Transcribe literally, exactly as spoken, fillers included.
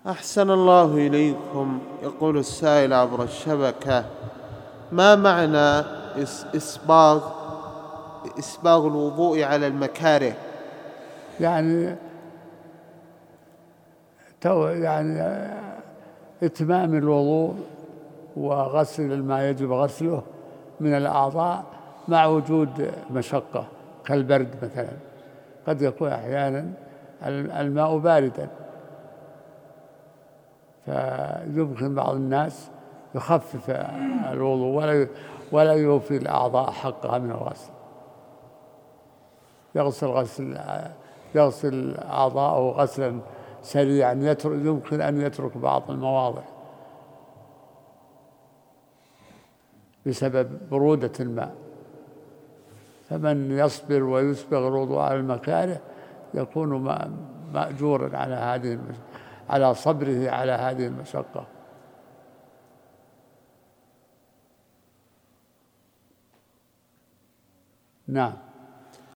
أحسن الله إليكم. يقول السائل عبر الشبكة: ما معنى إسباغ إسباغ الوضوء على المكاره؟ يعني تو يعني إتمام الوضوء وغسل ما يجب غسله من الأعضاء مع وجود مشقة كالبرد مثلا. قد يكون أحيانا الماء باردا، فيمكن بعض الناس يخفف الوضوء ولا ولا يوفي الأعضاء حقها من الغسل، يغسل غسل يغسل أعضاءه غسلا سريعا، يمكن أن يترك بعض المواضع بسبب برودة الماء. فمن يصبر ويسبغ الوضوء على المكاره يكون مأجورا على هذه على صبره على هذه المشقة. نعم.